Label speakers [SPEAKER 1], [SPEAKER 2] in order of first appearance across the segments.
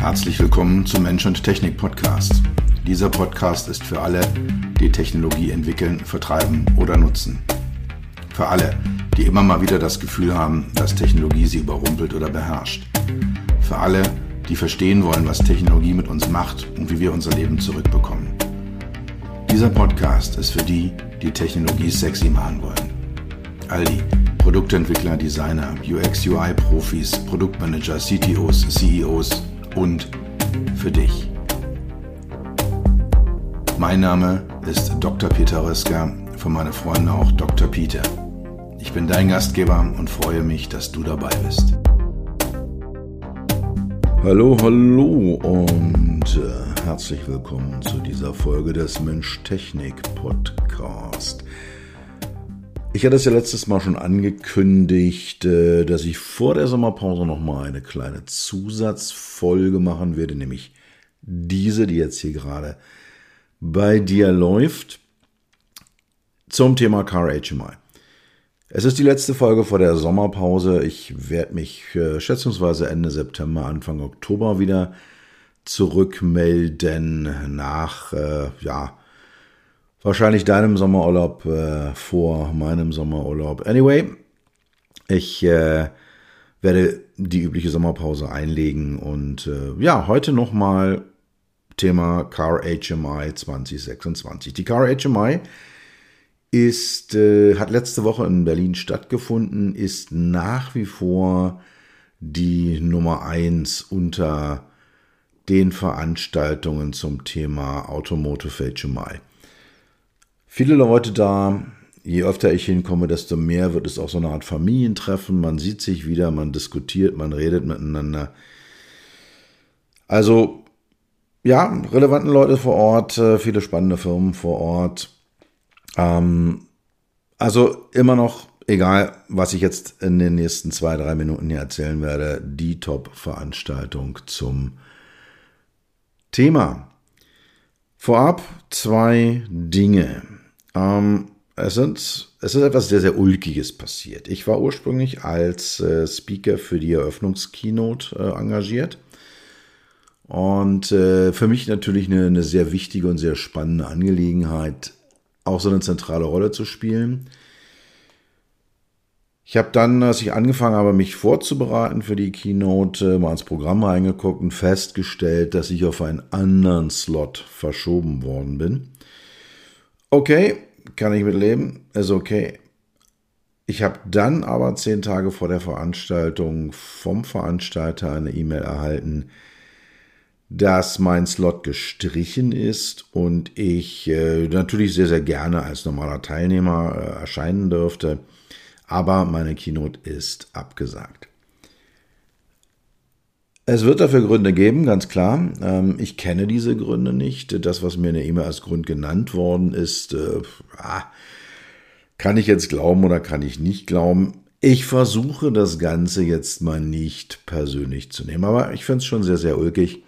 [SPEAKER 1] Herzlich willkommen zum Mensch und Technik Podcast. Dieser Podcast ist für alle, die Technologie entwickeln, vertreiben oder nutzen. Für alle, die immer mal wieder das Gefühl haben, dass Technologie sie überrumpelt oder beherrscht. Für alle, die verstehen wollen, was Technologie mit uns macht und wie wir unser Leben zurückbekommen. Dieser Podcast ist für die, die Technologie sexy machen wollen. All die Produktentwickler, Designer, UX-UI-Profis, Produktmanager, CTOs, CEOs und für dich. Mein Name ist Dr. Peter Röska, von meinen Freunden auch Dr. Peter. Ich bin dein Gastgeber und freue mich, dass du dabei bist. Hallo und herzlich willkommen zu dieser Folge des Mensch-Technik-Podcast. Ich hatte es ja letztes Mal schon angekündigt, dass ich vor der Sommerpause nochmal eine kleine Zusatzfolge machen werde, nämlich diese, die jetzt hier gerade bei dir läuft, zum Thema Car HMI. Es ist die letzte Folge vor der Sommerpause. Ich werde mich schätzungsweise Ende September, Anfang Oktober wieder zurückmelden nach, wahrscheinlich deinem Sommerurlaub vor meinem Sommerurlaub. Anyway, ich werde die übliche Sommerpause einlegen und heute nochmal Thema Car HMI 2026. Die Car HMI hat letzte Woche in Berlin stattgefunden, ist nach wie vor die Nummer 1 unter den Veranstaltungen zum Thema Automotive HMI. Viele Leute da, je öfter ich hinkomme, desto mehr wird es auch so eine Art Familientreffen. Man sieht sich wieder, man diskutiert, man redet miteinander. Also, ja, relevante Leute vor Ort, viele spannende Firmen vor Ort. Also immer noch, egal was ich jetzt in den nächsten 2-3 Minuten hier erzählen werde, die Top-Veranstaltung zum Thema. Vorab 2 Dinge. Es ist etwas sehr, sehr Ulkiges passiert. Ich war ursprünglich als Speaker für die Eröffnungskeynote engagiert und für mich natürlich eine sehr wichtige und sehr spannende Angelegenheit, auch so eine zentrale Rolle zu spielen. Ich habe dann, als ich angefangen habe, mich vorzubereiten für die Keynote, mal ins Programm reingeguckt und festgestellt, dass ich auf einen anderen Slot verschoben worden bin. Okay, kann ich mit leben, ist okay. Ich habe dann aber 10 Tage vor der Veranstaltung vom Veranstalter eine E-Mail erhalten, dass mein Slot gestrichen ist und ich natürlich sehr, sehr gerne als normaler Teilnehmer erscheinen dürfte, aber meine Keynote ist abgesagt. Es wird dafür Gründe geben, ganz klar. Ich kenne diese Gründe nicht. Das, was mir in der E-Mail als Grund genannt worden ist, kann ich jetzt glauben oder kann ich nicht glauben. Ich versuche das Ganze jetzt mal nicht persönlich zu nehmen, aber ich finde es schon sehr, sehr ulkig,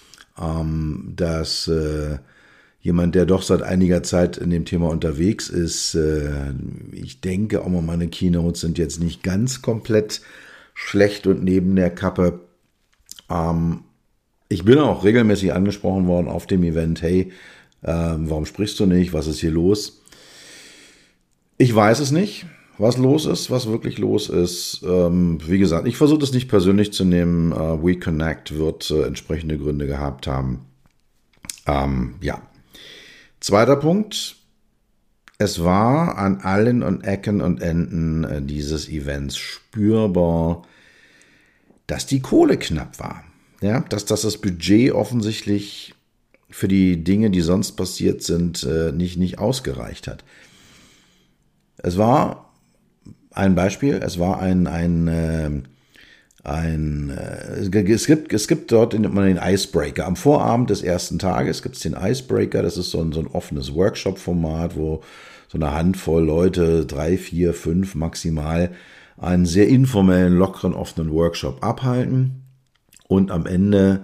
[SPEAKER 1] dass jemand, der doch seit einiger Zeit in dem Thema unterwegs ist, ich denke auch mal, meine Keynotes sind jetzt nicht ganz komplett schlecht und neben der Kappe. Ich bin auch regelmäßig angesprochen worden auf dem Event, hey, warum sprichst du nicht, was ist hier los? Ich weiß es nicht, was los ist, was wirklich los ist. Wie gesagt, ich versuche das nicht persönlich zu nehmen. WeConnect wird entsprechende Gründe gehabt haben. Zweiter Punkt. Es war an allen und Ecken und Enden dieses Events spürbar, dass die Kohle knapp war. Ja, dass das Budget offensichtlich für die Dinge, die sonst passiert sind, nicht ausgereicht hat. Es war ein Beispiel, es war es gibt dort den Icebreaker. Am Vorabend des ersten Tages gibt es den Icebreaker, das ist so ein offenes Workshop-Format, wo so eine Handvoll Leute, 3, 4, 5 maximal, einen sehr informellen, lockeren, offenen Workshop abhalten und am Ende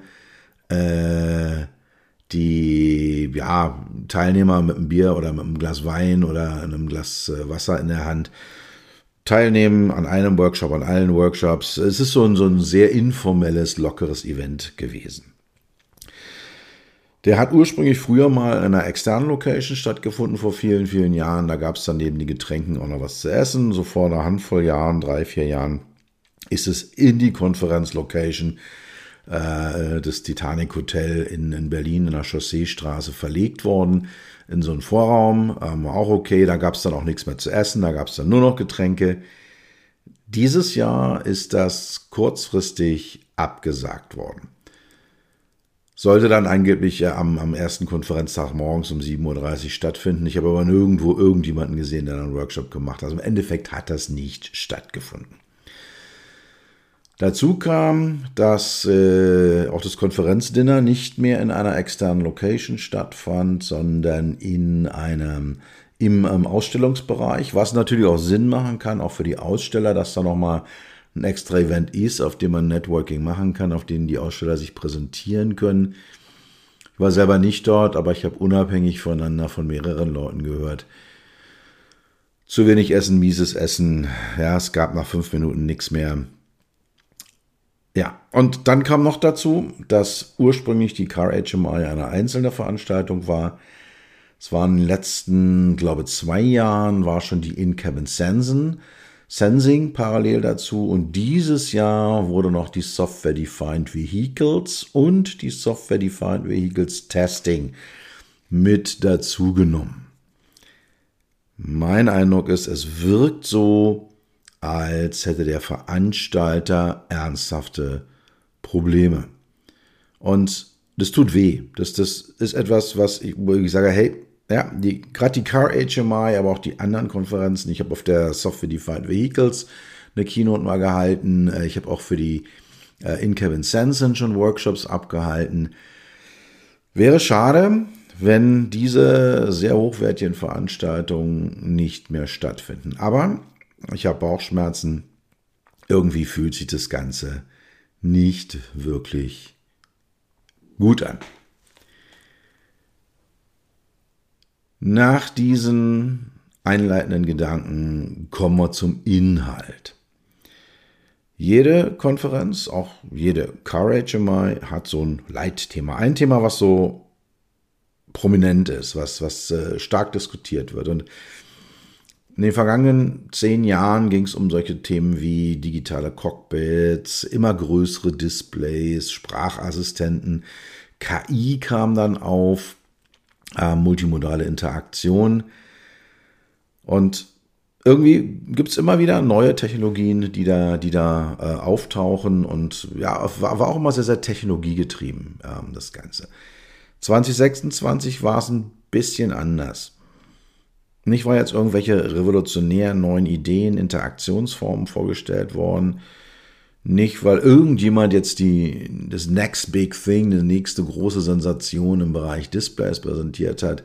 [SPEAKER 1] die Teilnehmer mit einem Bier oder mit einem Glas Wein oder einem Glas Wasser in der Hand teilnehmen an einem Workshop, an allen Workshops. Es ist so ein sehr informelles, lockeres Event gewesen. Der hat ursprünglich früher mal in einer externen Location stattgefunden, vor vielen, vielen Jahren. Da gab es dann neben den Getränken auch noch was zu essen. So vor einer Handvoll Jahren, 3, 4 Jahren, ist es in die Konferenzlocation des Titanic Hotel in Berlin in der Chausseestraße verlegt worden, in so einen Vorraum. War auch okay, da gab es dann auch nichts mehr zu essen, da gab es dann nur noch Getränke. Dieses Jahr ist das kurzfristig abgesagt worden. Sollte dann angeblich am ersten Konferenztag morgens um 7:30 Uhr stattfinden. Ich habe aber nirgendwo irgendjemanden gesehen, der einen Workshop gemacht hat. Also im Endeffekt hat das nicht stattgefunden. Dazu kam, dass auch das Konferenzdinner nicht mehr in einer externen Location stattfand, sondern im Ausstellungsbereich, was natürlich auch Sinn machen kann, auch für die Aussteller, dass da nochmal ein extra Event ist, auf dem man Networking machen kann, auf dem die Aussteller sich präsentieren können. Ich war selber nicht dort, aber ich habe unabhängig voneinander von mehreren Leuten gehört. Zu wenig Essen, mieses Essen. Ja, es gab nach 5 Minuten nichts mehr. Ja, und dann kam noch dazu, dass ursprünglich die Car HMI eine einzelne Veranstaltung war. Es waren in den letzten, glaube 2 Jahren, war schon die In-Cabin Sensing parallel dazu. Und dieses Jahr wurde noch die Software-Defined Vehicles und die Software-Defined Vehicles Testing mit dazu genommen. Mein Eindruck ist, es wirkt so, als hätte der Veranstalter ernsthafte Probleme. Und das tut weh. Das ist etwas, wo ich sage, hey, ja, gerade die Car HMI, aber auch die anderen Konferenzen. Ich habe auf der Software Defined Vehicles eine Keynote mal gehalten. Ich habe auch für die In-Cabin Sensing schon Workshops abgehalten. Wäre schade, wenn diese sehr hochwertigen Veranstaltungen nicht mehr stattfinden. Aber ich habe Bauchschmerzen. Irgendwie fühlt sich das Ganze nicht wirklich gut an. Nach diesen einleitenden Gedanken kommen wir zum Inhalt. Jede Konferenz, auch jede Car HMI, hat so ein Leitthema. Ein Thema, was so prominent ist, was stark diskutiert wird. Und in den vergangenen 10 Jahren ging es um solche Themen wie digitale Cockpits, immer größere Displays, Sprachassistenten, KI kam dann auf, multimodale Interaktion. Und irgendwie gibt es immer wieder neue Technologien, die da auftauchen. Und ja, war auch immer sehr, sehr technologiegetrieben, das Ganze. 2026 war es ein bisschen anders. Nicht, weil jetzt irgendwelche revolutionären neuen Ideen, Interaktionsformen vorgestellt worden. Nicht, weil irgendjemand jetzt das Next Big Thing, die nächste große Sensation im Bereich Displays präsentiert hat.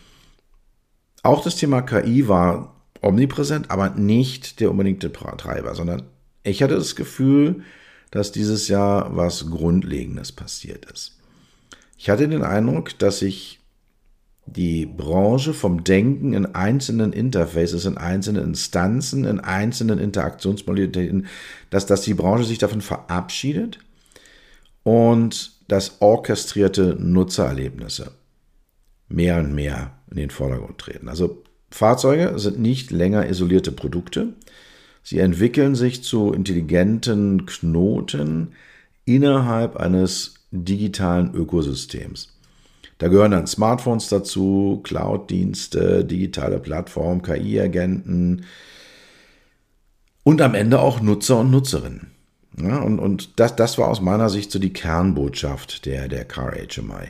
[SPEAKER 1] Auch das Thema KI war omnipräsent, aber nicht der unbedingte Treiber, sondern ich hatte das Gefühl, dass dieses Jahr was Grundlegendes passiert ist. Ich hatte den Eindruck, dass sich die Branche vom Denken in einzelnen Interfaces, in einzelnen Instanzen, in einzelnen Interaktionsmodalitäten, dass die Branche sich davon verabschiedet und dass orchestrierte Nutzererlebnisse mehr und mehr in den Vordergrund treten. Also Fahrzeuge sind nicht länger isolierte Produkte. Sie entwickeln sich zu intelligenten Knoten innerhalb eines digitalen Ökosystems. Da gehören dann Smartphones dazu, Cloud-Dienste, digitale Plattformen, KI-Agenten und am Ende auch Nutzer und Nutzerinnen. Ja, und das war aus meiner Sicht so die Kernbotschaft der Car HMI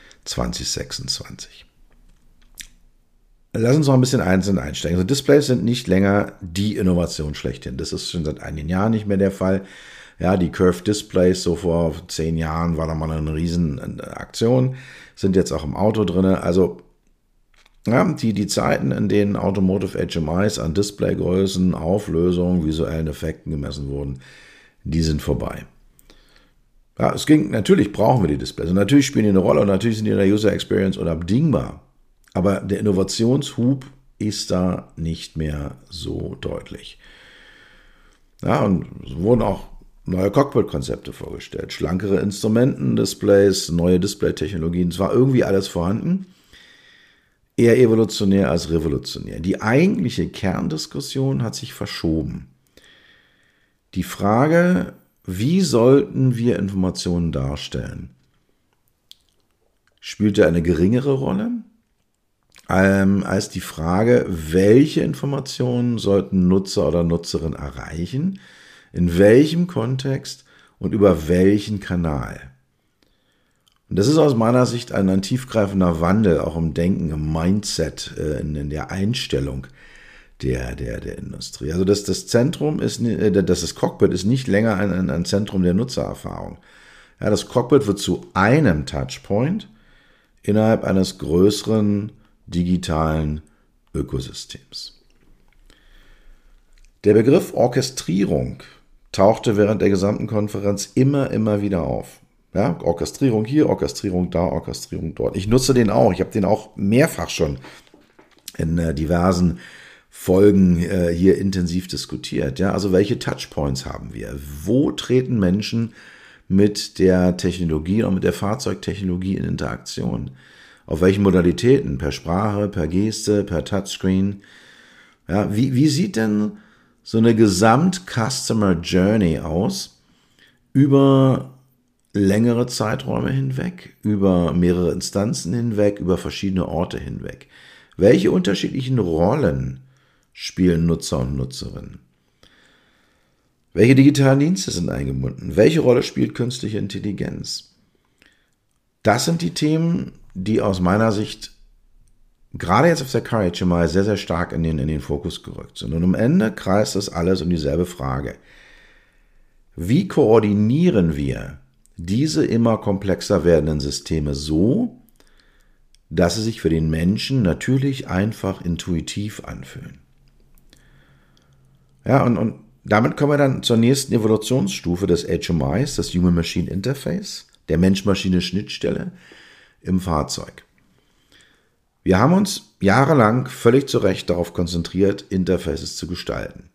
[SPEAKER 1] 2026. Lass uns noch ein bisschen einzeln einsteigen. Also Displays sind nicht länger die Innovation schlechthin. Das ist schon seit einigen Jahren nicht mehr der Fall. Ja, die Curved Displays, so vor 10 Jahren war da mal eine riesen Aktion, sind jetzt auch im Auto drin. Also ja, die Zeiten, in denen Automotive HMIs an Displaygrößen, Auflösung, visuellen Effekten gemessen wurden, die sind vorbei. Ja, natürlich brauchen wir die Displays und natürlich spielen die eine Rolle und natürlich sind die in der User Experience unabdingbar. Aber der Innovationshub ist da nicht mehr so deutlich. Ja, und es wurden auch neue Cockpit-Konzepte vorgestellt, schlankere Instrumentendisplays, neue Display-Technologien. Es war irgendwie alles vorhanden. Eher evolutionär als revolutionär. Die eigentliche Kerndiskussion hat sich verschoben. Die Frage, wie sollten wir Informationen darstellen, spielte eine geringere Rolle als die Frage, welche Informationen sollten Nutzer oder Nutzerin erreichen, in welchem Kontext und über welchen Kanal. Und das ist aus meiner Sicht ein tiefgreifender Wandel, auch im Denken, im Mindset, in der Einstellung der Industrie. Also das Zentrum ist, das Cockpit ist nicht länger ein Zentrum der Nutzererfahrung. Ja, das Cockpit wird zu einem Touchpoint innerhalb eines größeren digitalen Ökosystems. Der Begriff Orchestrierung tauchte während der gesamten Konferenz immer wieder auf. Ja, Orchestrierung hier, Orchestrierung da, Orchestrierung dort. Ich nutze den auch. Ich habe den auch mehrfach schon in diversen Folgen hier intensiv diskutiert. Ja, also welche Touchpoints haben wir? Wo treten Menschen mit der Technologie und mit der Fahrzeugtechnologie in Interaktion? Auf welchen Modalitäten? Per Sprache, per Geste, per Touchscreen? Ja, wie sieht denn so eine Gesamt-Customer Journey aus über längere Zeiträume hinweg, über mehrere Instanzen hinweg, über verschiedene Orte hinweg? Welche unterschiedlichen Rollen spielen Nutzer und Nutzerinnen? Welche digitalen Dienste sind eingebunden? Welche Rolle spielt künstliche Intelligenz? Das sind die Themen, die aus meiner Sicht gerade jetzt auf der Car HMI sehr, sehr stark in den Fokus gerückt sind. Und am Ende kreist das alles um dieselbe Frage. Wie koordinieren wir diese immer komplexer werdenden Systeme so, dass sie sich für den Menschen natürlich einfach intuitiv anfühlen? Ja, und damit kommen wir dann zur nächsten Evolutionsstufe des HMIs, das Human-Machine Interface, der Mensch-Maschine-Schnittstelle im Fahrzeug. Wir haben uns jahrelang völlig zu Recht darauf konzentriert, Interfaces zu gestalten.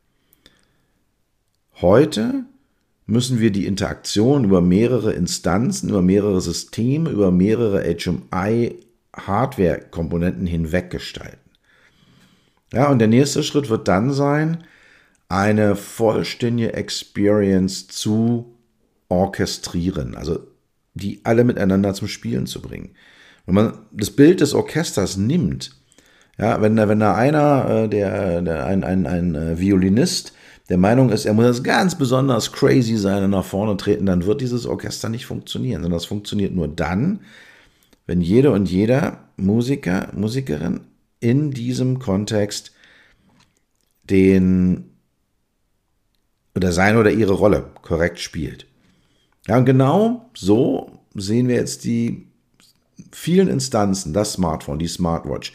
[SPEAKER 1] Heute müssen wir die Interaktion über mehrere Instanzen, über mehrere Systeme, über mehrere HMI-Hardware-Komponenten hinweg gestalten. Ja, und der nächste Schritt wird dann sein, eine vollständige Experience zu orchestrieren, also die alle miteinander zum Spielen zu bringen. Wenn man das Bild des Orchesters nimmt, ja, wenn da einer, ein Violinist, der Meinung ist, er muss jetzt ganz besonders crazy sein und nach vorne treten, dann wird dieses Orchester nicht funktionieren, sondern das funktioniert nur dann, wenn jede und jeder Musiker, Musikerin in diesem Kontext seine oder ihre Rolle korrekt spielt. Ja, und genau so sehen wir jetzt die vielen Instanzen, das Smartphone, die Smartwatch,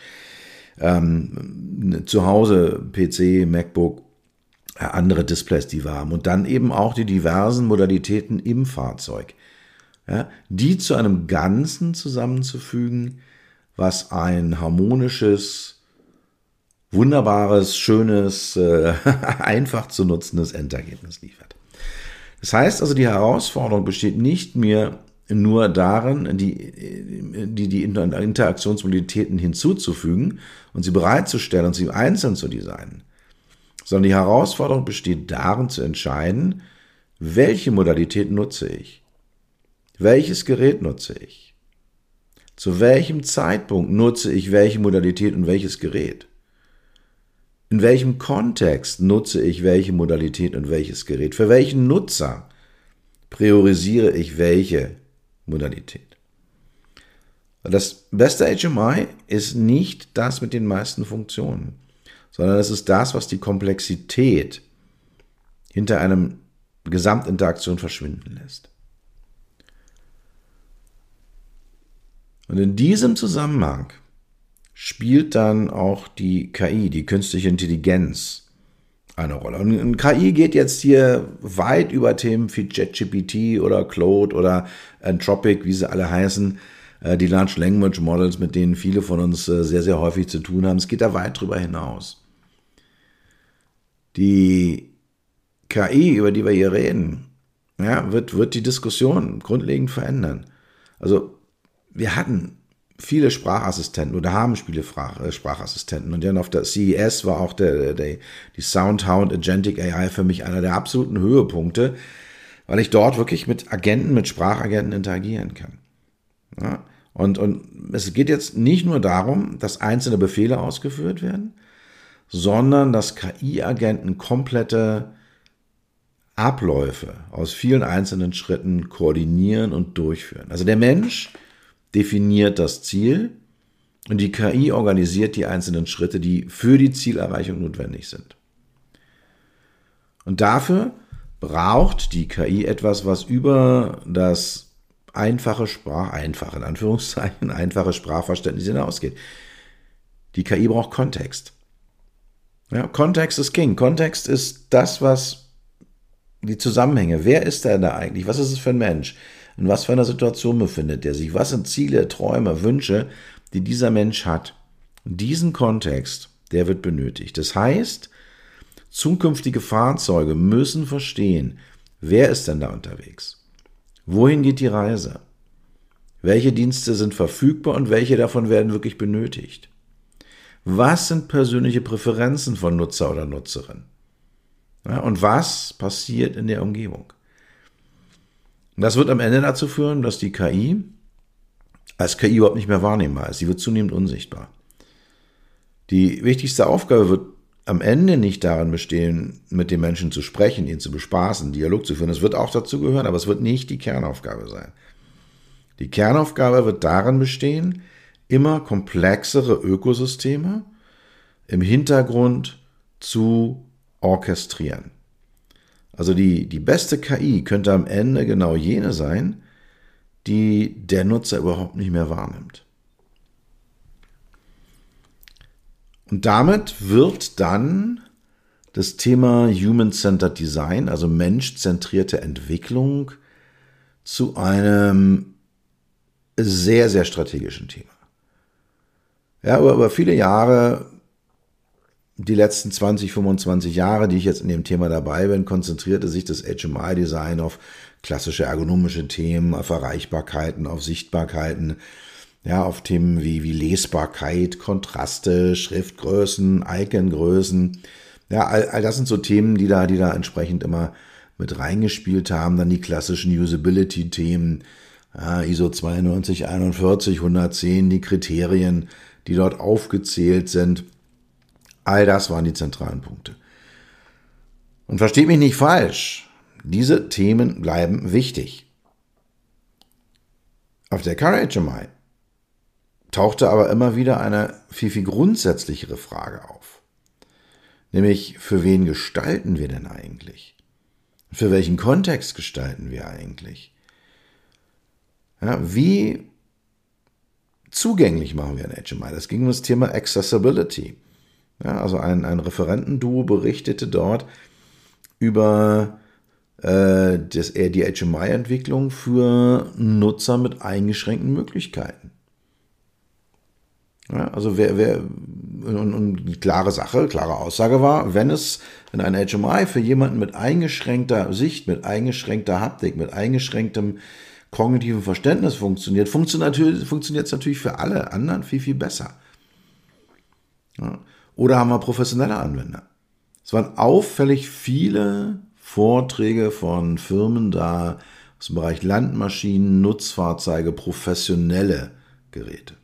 [SPEAKER 1] zu Hause PC, MacBook, andere Displays, die wir haben und dann eben auch die diversen Modalitäten im Fahrzeug, ja, die zu einem Ganzen zusammenzufügen, was ein harmonisches, wunderbares, schönes, einfach zu nutzendes Endergebnis liefert. Das heißt also, die Herausforderung besteht nicht mehr nur darin, die Interaktionsmodalitäten hinzuzufügen und sie bereitzustellen und sie einzeln zu designen, sondern die Herausforderung besteht darin zu entscheiden, welche Modalität nutze ich, welches Gerät nutze ich, zu welchem Zeitpunkt nutze ich welche Modalität und welches Gerät, in welchem Kontext nutze ich welche Modalität und welches Gerät, für welchen Nutzer priorisiere ich welche Modalität. Das beste HMI ist nicht das mit den meisten Funktionen, sondern es ist das, was die Komplexität hinter einem Gesamtinteraktion verschwinden lässt. Und in diesem Zusammenhang spielt dann auch die KI, die künstliche Intelligenz, eine Rolle. Und KI geht jetzt hier weit über Themen wie ChatGPT oder Claude oder Anthropic, wie sie alle heißen, die Large Language Models, mit denen viele von uns sehr, sehr häufig zu tun haben. Es geht da weit drüber hinaus. Die KI, über die wir hier reden, ja, wird die Diskussion grundlegend verändern. Also wir hatten viele Sprachassistenten oder haben viele Sprachassistenten. Und dann auf der CES war auch die SoundHound Agentic AI für mich einer der absoluten Höhepunkte, weil ich dort wirklich mit Sprachagenten interagieren kann. Ja? Und es geht jetzt nicht nur darum, dass einzelne Befehle ausgeführt werden, sondern dass KI-Agenten komplette Abläufe aus vielen einzelnen Schritten koordinieren und durchführen. Also der Mensch definiert das Ziel und die KI organisiert die einzelnen Schritte, die für die Zielerreichung notwendig sind. Und dafür braucht die KI etwas, was über das einfache Sprachverständnis hinausgeht. Die KI braucht Kontext. Ja, Kontext ist King. Kontext ist das, was die Zusammenhänge. Wer ist der da eigentlich? Was ist es für ein Mensch? In was für einer Situation befindet er sich? Was sind Ziele, Träume, Wünsche, die dieser Mensch hat? Diesen Kontext, der wird benötigt. Das heißt, zukünftige Fahrzeuge müssen verstehen, wer ist denn da unterwegs? Wohin geht die Reise? Welche Dienste sind verfügbar und welche davon werden wirklich benötigt? Was sind persönliche Präferenzen von Nutzer oder Nutzerin? Ja, und was passiert in der Umgebung? Und das wird am Ende dazu führen, dass die KI als KI überhaupt nicht mehr wahrnehmbar ist. Sie wird zunehmend unsichtbar. Die wichtigste Aufgabe wird am Ende nicht darin bestehen, mit den Menschen zu sprechen, ihn zu bespaßen, Dialog zu führen. Das wird auch dazu gehören, aber es wird nicht die Kernaufgabe sein. Die Kernaufgabe wird darin bestehen, immer komplexere Ökosysteme im Hintergrund zu orchestrieren. Also die beste KI könnte am Ende genau jene sein, die der Nutzer überhaupt nicht mehr wahrnimmt. Und damit wird dann das Thema Human-Centered Design, also menschzentrierte Entwicklung, zu einem sehr, sehr strategischen Thema. Ja, aber über viele Jahre, die letzten 20, 25 Jahre, die ich jetzt in dem Thema dabei bin, konzentrierte sich das HMI-Design auf klassische ergonomische Themen, auf Erreichbarkeiten, auf Sichtbarkeiten, ja, auf Themen wie Lesbarkeit, Kontraste, Schriftgrößen, Icongrößen. Ja, all das sind so Themen, die da entsprechend immer mit reingespielt haben. Dann die klassischen Usability-Themen, ja, ISO 9241, 110, die Kriterien, die dort aufgezählt sind. All das waren die zentralen Punkte. Und versteht mich nicht falsch, diese Themen bleiben wichtig. Auf der CarHMI tauchte aber immer wieder eine viel, viel grundsätzlichere Frage auf. Nämlich, für wen gestalten wir denn eigentlich? Für welchen Kontext gestalten wir eigentlich? Ja, wie zugänglich machen wir ein HMI? Das ging um das Thema Accessibility. Ja, also ein Referentenduo berichtete dort über die HMI-Entwicklung für Nutzer mit eingeschränkten Möglichkeiten. Ja, also und klare Sache, klare Aussage war, wenn ein HMI für jemanden mit eingeschränkter Sicht, mit eingeschränkter Haptik, mit eingeschränktem kognitiven Verständnis funktioniert es natürlich für alle anderen viel, viel besser. Ja. Oder haben wir professionelle Anwender? Es waren auffällig viele Vorträge von Firmen da aus dem Bereich Landmaschinen, Nutzfahrzeuge, professionelle Geräte.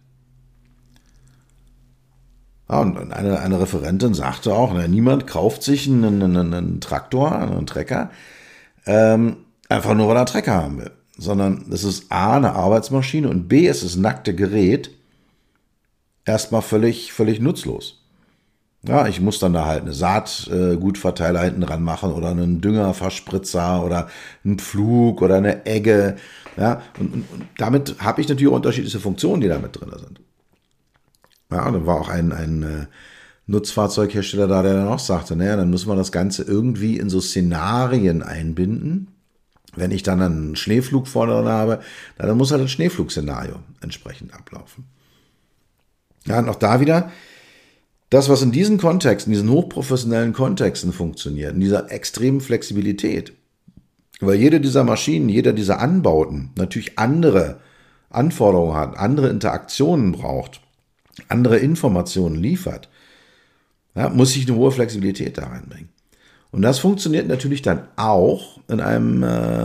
[SPEAKER 1] Ja, und eine Referentin sagte auch, niemand kauft sich einen Traktor, einen Trecker, einfach nur, weil er einen Trecker haben will. Sondern es ist A, eine Arbeitsmaschine und B, es ist ein nackte Gerät, erstmal völlig nutzlos. Ja, ich muss dann da halt eine Saatgutverteiler hinten dran machen oder einen Düngerverspritzer oder einen Pflug oder eine Egge. Ja, und damit habe ich natürlich auch unterschiedliche Funktionen, die da mit drin sind. Ja, und dann war auch ein Nutzfahrzeughersteller da, der dann auch sagte, dann müssen wir das Ganze irgendwie in so Szenarien einbinden. Wenn ich dann einen Schneeflug vorne habe, dann muss halt das Schneeflugszenario entsprechend ablaufen. Ja, und auch da wieder, das, was in diesen Kontexten, in diesen hochprofessionellen Kontexten funktioniert, in dieser extremen Flexibilität, Weil jede dieser Maschinen, jeder dieser Anbauten natürlich andere Anforderungen hat, andere Interaktionen braucht, andere Informationen liefert, ja, muss ich eine hohe Flexibilität da reinbringen. Und das funktioniert natürlich dann auch in einem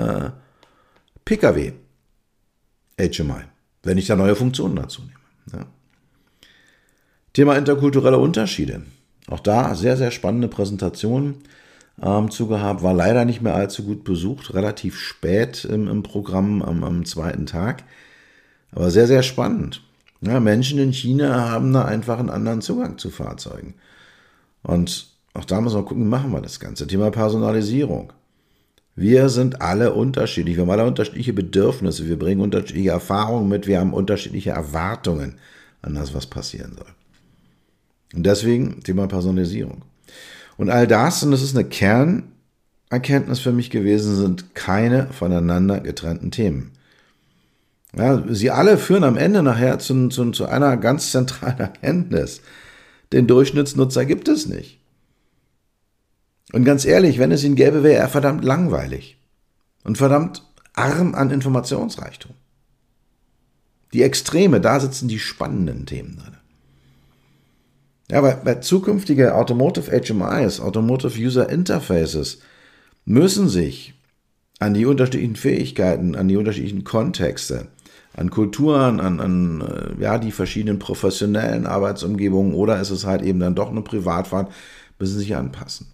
[SPEAKER 1] Pkw HMI, wenn ich da neue Funktionen dazu nehme. Ja. Thema interkulturelle Unterschiede. Auch da sehr, sehr spannende Präsentation zu gehabt, war leider nicht mehr allzu gut besucht, relativ spät im Programm am zweiten Tag, aber sehr, sehr spannend. Ja, Menschen in China haben da einfach einen anderen Zugang zu Fahrzeugen. Und auch da müssen wir gucken, wie machen wir das Ganze. Thema Personalisierung. Wir sind alle unterschiedlich, wir haben alle unterschiedliche Bedürfnisse, wir bringen unterschiedliche Erfahrungen mit, wir haben unterschiedliche Erwartungen an das, was passieren soll. Und deswegen Thema Personalisierung. Und all das, und das ist eine Kernerkenntnis für mich gewesen, sind keine voneinander getrennten Themen. Ja, sie alle führen am Ende nachher zu einer ganz zentralen Erkenntnis. Den Durchschnittsnutzer gibt es nicht. Und ganz ehrlich, wenn es ihn gäbe, wäre er verdammt langweilig und verdammt arm an Informationsreichtum. Die Extreme, da sitzen die spannenden Themen drin. Ja, bei zukünftige Automotive HMIs, Automotive User Interfaces, müssen sich an die unterschiedlichen Fähigkeiten, an die unterschiedlichen Kontexte, an Kulturen, an die verschiedenen professionellen Arbeitsumgebungen oder ist es halt eben dann doch eine Privatfahrt, müssen sich anpassen.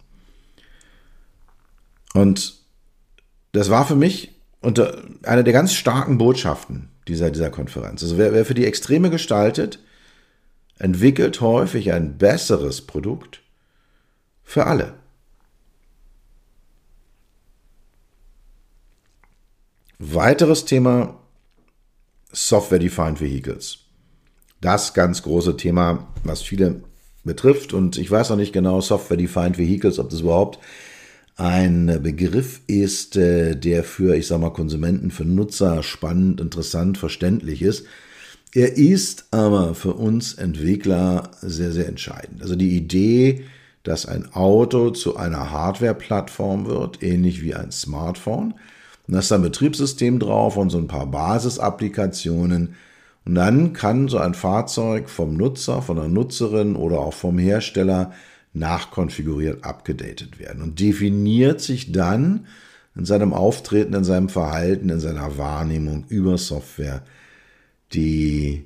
[SPEAKER 1] Und das war für mich eine der ganz starken Botschaften dieser Konferenz. Also wer für die Extreme gestaltet, entwickelt häufig ein besseres Produkt für alle. Weiteres Thema: Software-Defined Vehicles. Das ganz große Thema, was viele betrifft. Und ich weiß noch nicht genau, Software-Defined Vehicles, ob das überhaupt ein Begriff ist, der für, ich sag mal, Konsumenten, für Nutzer spannend, interessant, verständlich ist. Er ist aber für uns Entwickler sehr, sehr entscheidend. Also die Idee, dass ein Auto zu einer Hardware-Plattform wird, ähnlich wie ein Smartphone. Und da ist ein Betriebssystem drauf und so ein paar Basisapplikationen. Und dann kann so ein Fahrzeug vom Nutzer, von der Nutzerin oder auch vom Hersteller nachkonfiguriert, abgedatet werden und definiert sich dann in seinem Auftreten, in seinem Verhalten, in seiner Wahrnehmung über Software, die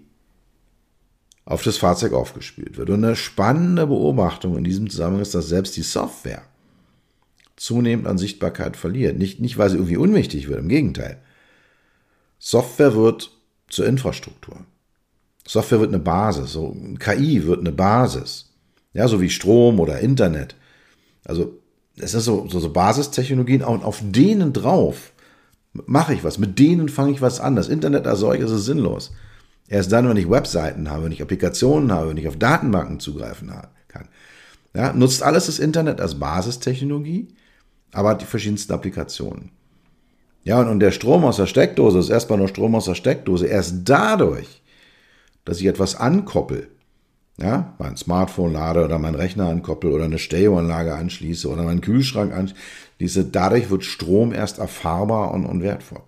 [SPEAKER 1] auf das Fahrzeug aufgespielt wird. Und eine spannende Beobachtung in diesem Zusammenhang ist, dass selbst die Software zunehmend an Sichtbarkeit verliert. Nicht, weil sie irgendwie unwichtig wird, im Gegenteil. Software wird zur Infrastruktur. Software wird eine Basis, so KI wird eine Basis. Ja, so wie Strom oder Internet. Also es ist so Basistechnologien und auf denen drauf mache ich was, mit denen fange ich was an. Das Internet als solches ist sinnlos. Erst dann, wenn ich Webseiten habe, wenn ich Applikationen habe, wenn ich auf Datenbanken zugreifen kann. Ja, nutzt alles das Internet als Basistechnologie, aber hat die verschiedensten Applikationen. Ja, und der Strom aus der Steckdose ist erstmal nur Strom aus der Steckdose. Erst dadurch, dass ich etwas ankoppel, ja, mein Smartphone lade oder meinen Rechner ankoppel oder eine Stereoanlage anschließe oder meinen Kühlschrank anschließe, dadurch wird Strom erst erfahrbar und wertvoll.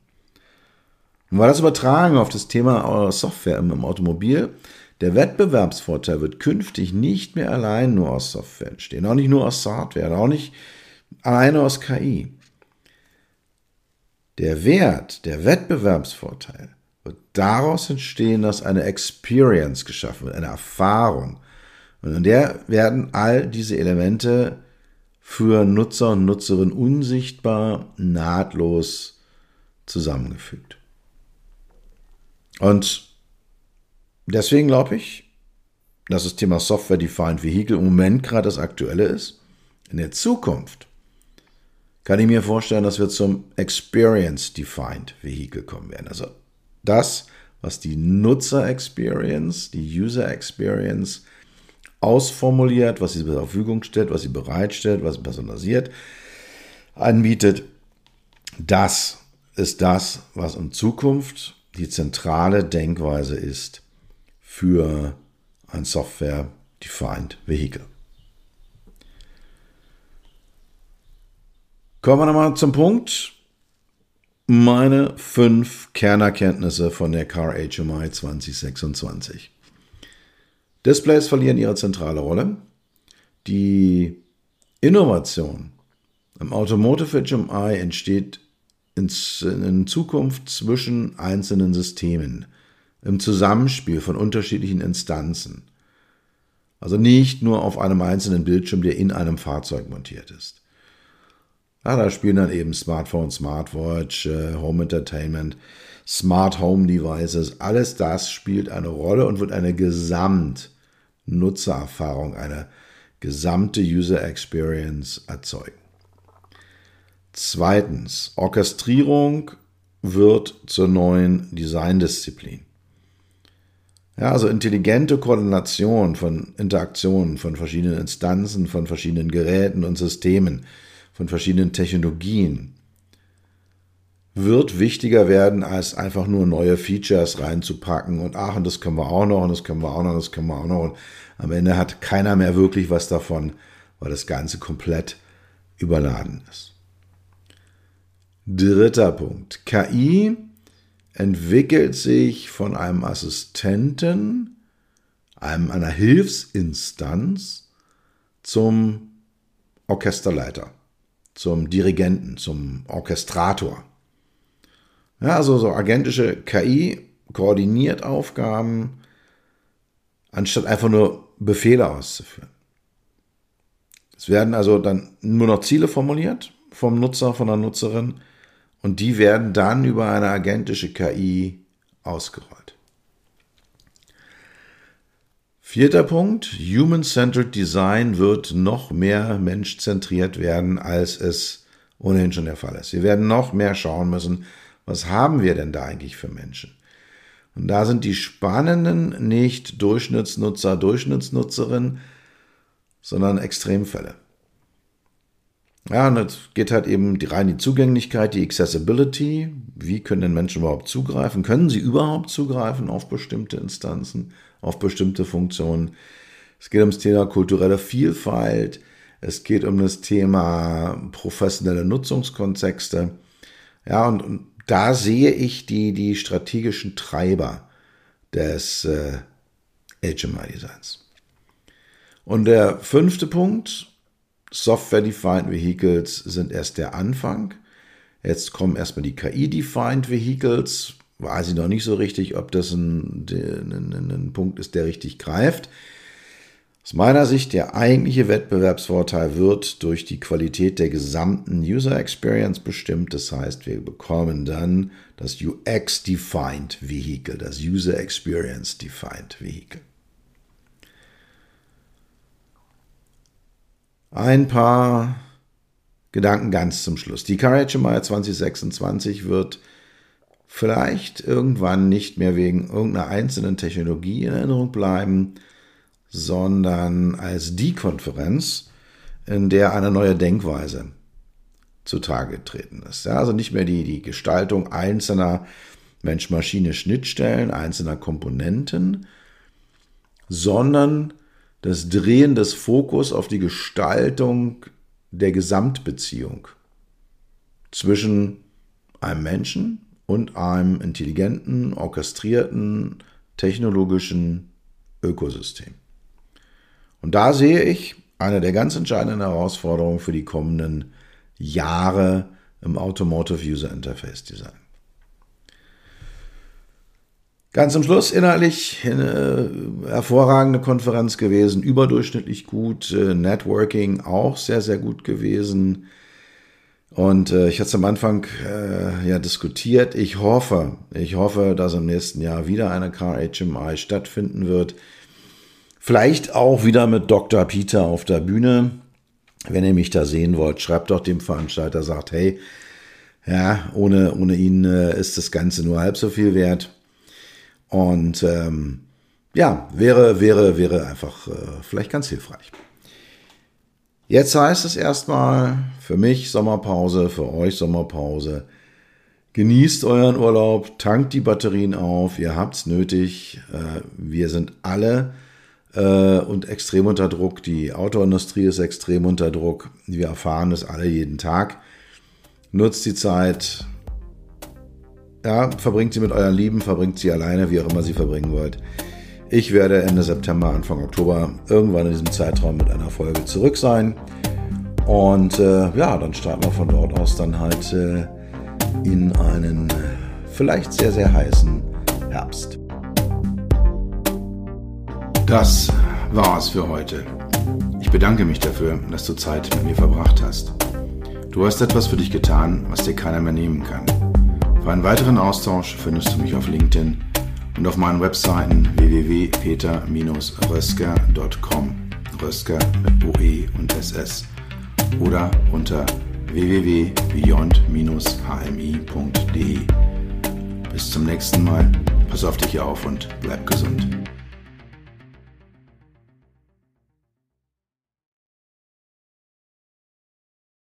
[SPEAKER 1] Und weil das übertragen auf das Thema Software im Automobil, der Wettbewerbsvorteil wird künftig nicht mehr allein nur aus Software entstehen, auch nicht nur aus Hardware, auch nicht alleine aus KI. Der Wert, der Wettbewerbsvorteil wird daraus entstehen, dass eine Experience geschaffen wird, eine Erfahrung. Und in der werden all diese Elemente für Nutzer und Nutzerinnen unsichtbar, nahtlos zusammengefügt. Und deswegen glaube ich, dass das Thema Software-Defined Vehicle im Moment gerade das Aktuelle ist. In der Zukunft kann ich mir vorstellen, dass wir zum Experience-Defined Vehicle kommen werden. Also das, was die Nutzer-Experience, die User-Experience ausformuliert, was sie zur Verfügung stellt, was sie bereitstellt, was sie personalisiert anbietet, das ist das, was in Zukunft die zentrale Denkweise ist für ein Software-Defined Vehicle. Kommen wir nochmal zum Punkt. meine 5 Kernerkenntnisse von der Car HMI 2026. Displays verlieren ihre zentrale Rolle. Die Innovation im Automotive HMI entsteht in Zukunft zwischen einzelnen Systemen, im Zusammenspiel von unterschiedlichen Instanzen. Also nicht nur auf einem einzelnen Bildschirm, der in einem Fahrzeug montiert ist. Ja, da spielen dann eben Smartphone, Smartwatch, Home Entertainment, Smart Home Devices, alles das spielt eine Rolle und wird eine Gesamtnutzererfahrung, eine gesamte User Experience erzeugen. Zweitens, Orchestrierung wird zur neuen Designdisziplin. Ja, also intelligente Koordination von Interaktionen, von verschiedenen Instanzen, von verschiedenen Geräten und Systemen, von verschiedenen Technologien wird wichtiger werden, als einfach nur neue Features reinzupacken und und das können wir auch noch und das können wir auch noch und das können wir auch noch und am Ende hat keiner mehr wirklich was davon, weil das Ganze komplett überladen ist. Dritter Punkt. KI entwickelt sich von einem Assistenten, einer Hilfsinstanz zum Orchesterleiter, zum Dirigenten, zum Orchestrator. Ja, also so agentische KI koordiniert Aufgaben, anstatt einfach nur Befehle auszuführen. Es werden also dann nur noch Ziele formuliert vom Nutzer, von der Nutzerin und die werden dann über eine agentische KI ausgerollt. Vierter Punkt, Human-Centered Design wird noch mehr menschzentriert werden, als es ohnehin schon der Fall ist. Wir werden noch mehr schauen müssen, was haben wir denn da eigentlich für Menschen? Und da sind die spannenden nicht Durchschnittsnutzer, Durchschnittsnutzerin, sondern Extremfälle. Ja, und es geht halt eben rein die Zugänglichkeit, die Accessibility. Wie können denn Menschen überhaupt zugreifen? Können sie überhaupt zugreifen auf bestimmte Instanzen, auf bestimmte Funktionen? Es geht ums Thema kulturelle Vielfalt. Es geht um das Thema professionelle Nutzungskontexte. Ja, und da sehe ich die strategischen Treiber des HMI-Designs. Und der fünfte Punkt, Software-Defined Vehicles sind erst der Anfang. Jetzt kommen erstmal die KI-Defined Vehicles. Weiß ich noch nicht so richtig, ob das ein Punkt ist, der richtig greift. Aus meiner Sicht der eigentliche Wettbewerbsvorteil wird durch die Qualität der gesamten User Experience bestimmt. Das heißt, wir bekommen dann das UX-Defined Vehicle, das User Experience Defined Vehicle. Ein paar Gedanken ganz zum Schluss. Die Car HMI 2026 wird vielleicht irgendwann nicht mehr wegen irgendeiner einzelnen Technologie in Erinnerung bleiben, sondern als die Konferenz, in der eine neue Denkweise zutage getreten ist. Ja, also nicht mehr die Gestaltung einzelner Mensch-Maschine-Schnittstellen, einzelner Komponenten, sondern das Drehen des Fokus auf die Gestaltung der Gesamtbeziehung zwischen einem Menschen und einem intelligenten, orchestrierten, technologischen Ökosystem. Und da sehe ich eine der ganz entscheidenden Herausforderungen für die kommenden Jahre im Automotive User Interface Design. Ganz zum Schluss inhaltlich eine hervorragende Konferenz gewesen, überdurchschnittlich gut, Networking auch sehr, sehr gut gewesen. Und ich hatte es am Anfang diskutiert. Ich hoffe, dass im nächsten Jahr wieder eine Car HMI stattfinden wird. Vielleicht auch wieder mit Dr. Peter auf der Bühne. Wenn ihr mich da sehen wollt, schreibt doch dem Veranstalter, sagt, hey, ja, ohne ihn ist das Ganze nur halb so viel wert. Und wäre einfach vielleicht ganz hilfreich. Jetzt heißt es erstmal für mich Sommerpause, für euch Sommerpause. Genießt euren Urlaub, tankt die Batterien auf, ihr habt's nötig. Wir sind alle und extrem unter Druck. Die Autoindustrie ist extrem unter Druck. Wir erfahren das alle jeden Tag. Nutzt die Zeit, Ja, verbringt sie mit euren Lieben, verbringt sie alleine, wie auch immer sie verbringen wollt. Ich werde Ende September, Anfang Oktober irgendwann in diesem Zeitraum mit einer Folge zurück sein. Und dann starten wir von dort aus dann halt in einen vielleicht sehr, sehr heißen Herbst. Das war's für heute. Ich bedanke mich dafür, dass du Zeit mit mir verbracht hast. Du hast etwas für dich getan, was dir keiner mehr nehmen kann. Für einen weiteren Austausch findest du mich auf LinkedIn und auf meinen Webseiten www.peter-rösker.com, Rösker mit OE und SS, oder unter www.beyond-hmi.de. Bis zum nächsten Mal, pass auf dich auf und bleib gesund.